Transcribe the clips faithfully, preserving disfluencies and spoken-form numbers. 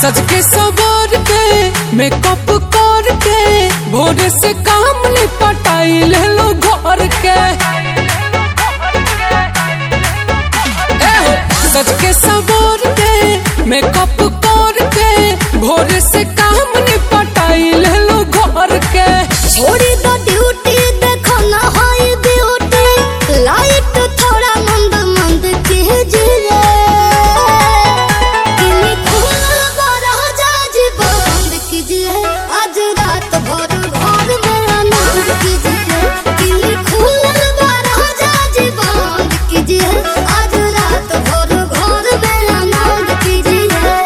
सज के सवार के मेकअप करके भोरे से काम निपटाई ले लो घर के। सज के सवार के मेकअप करके भोरे से काम निपटाई ले लो घर के। छोड़ी दो ड्यूटी देखो ना हाई ब्यूटी लाइट थोड़ा मंद मंद कीजिए किली खुला बड़ा जाज बंद कीजिए आज रात भर घर में आनंद कीजिए किली खुला बड़ा जाज बंद कीजिए आज रात भर घर में आनंद कीजिए।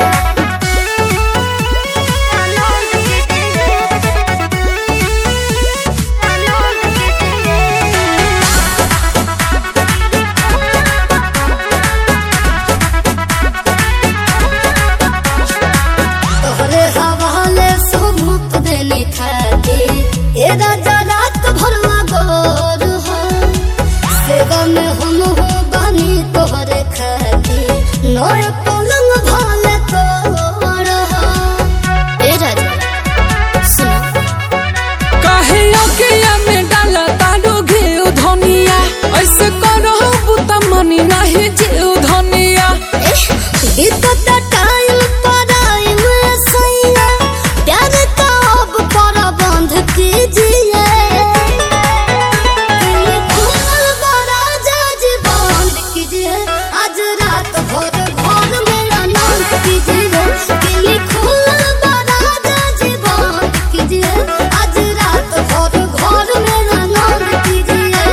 तोहरे हवाले सब मुक्त देनी थाके ए राजा रात भर गोर हो सेवा में हम हो बानी तोहरे खाके नए पलंग भाले तोड़ हो। ए राजा सुनो काहे अकेया में डाला तारो घेउ धनिया ऐसे करो बुता मनी नहीं जेउ धनिया। बीतत टाइम पराई में सैया प्यार का अब पर बंध कीजिए किली खुला बड़ा जाज बंद कीजिए आज रात भर घर में आनंद कीजिए किली खुला बड़ा जाज बंद कीजिए आज रात भर घर में आनंद कीजिए।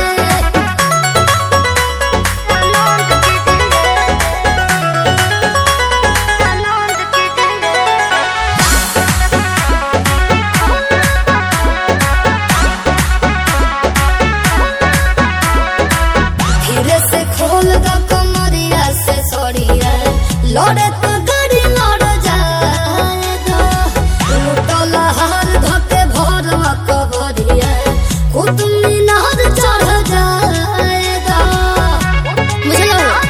धीरे से खोल दो कमरिया से सड़िया लड़े तो गाड़ी लड़ जाएगा लुटल हार धके भर कबरिया कुतुब मीनार चढ़ जाएगा। मुझे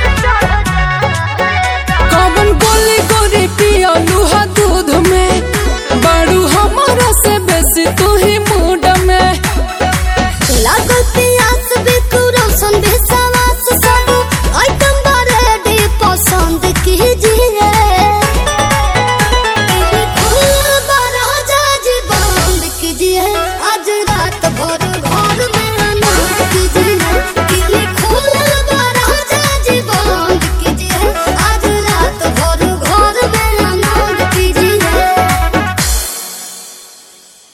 कवन गोली गोरी पिया लुहा दूध में बारू हमारा से बेसी तू ही मूड में। लागल प्यास भी तू रोशन भी सवास सब आइटम बड़े पसंद कीजिए किली खुला बड़ा जाज बंद कीजिए आज रात भर घर में आनंद कीजिए।